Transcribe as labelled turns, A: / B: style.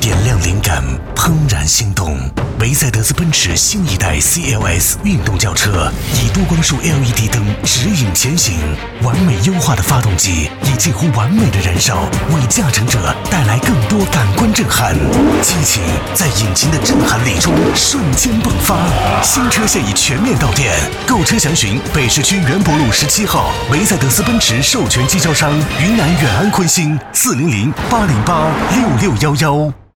A: 点亮灵感，怦然心动。梅赛德斯奔驰新一代 CLS 运动轿车，以多光束 LED 灯指引前行，完美优化的发动机以近乎完美的燃烧，为驾乘者带来更多感官震撼。激情在引擎的震撼力中瞬间迸发。新车现已全面到店，购车详询北市区园博路17号梅赛德斯奔驰授权经销商云南远安坤鑫400-808-6611。